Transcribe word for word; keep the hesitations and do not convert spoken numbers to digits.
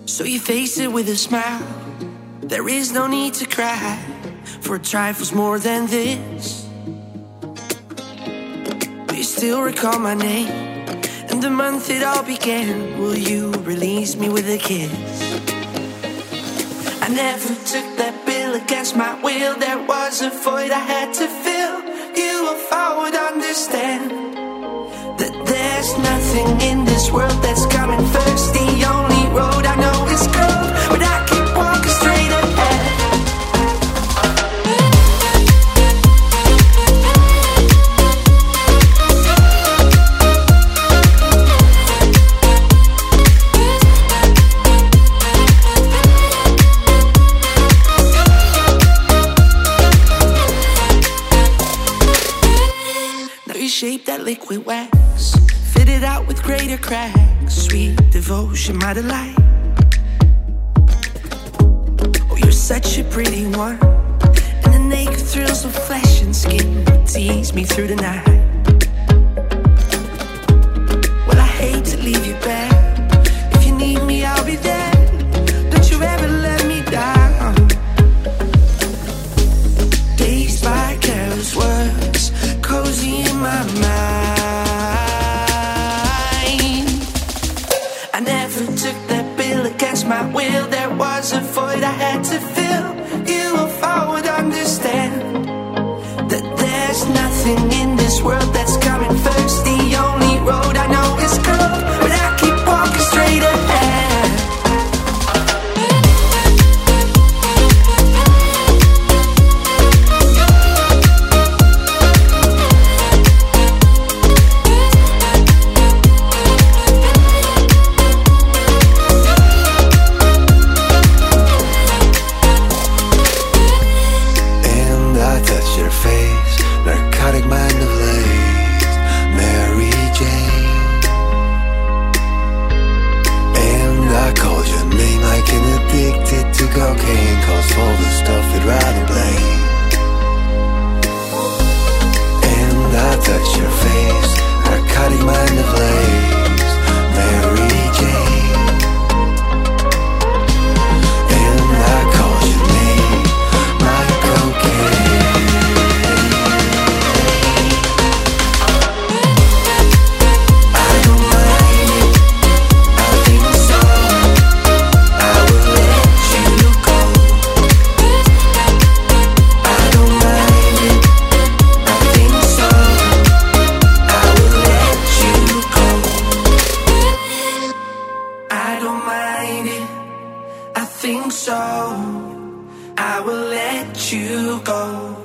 So you face it with a smile. There is no need to cry, for trifles more than this. Do you still recall my name and the month it all began? Will you release me with a kiss? I never took that bill against my will. There was a void I had to fill. You, if I would understand that there's nothing in this world that's coming first. The only road I know is cold, but I keep walking straight ahead. Now you shape that liquid wax, fit it out with greater cracks. Sweet devotion, my delight. Oh, you're such a pretty one, and the naked thrills of flesh and skin tease me through the night. Well, I hate to leave you back. If you need me, I'll be there. Don't you ever let me down. Dazed by careless words, cozy in my mind. I never took that bill against my will. There was a void I had to fill. You, if I would understand that there's nothing in this world that's coming first. The only road I know is cold, but I keep walking straight ahead. Cocaine calls for the stuff I'd rather blame. And I touch your face, narcotic mind ablaze, Mary Jane. And I called your name, my cocaine. I don't mind it, I think so. I will let you go. I don't mind it, I think so. I will let you go. I don't mind it, I think so. I will let you go.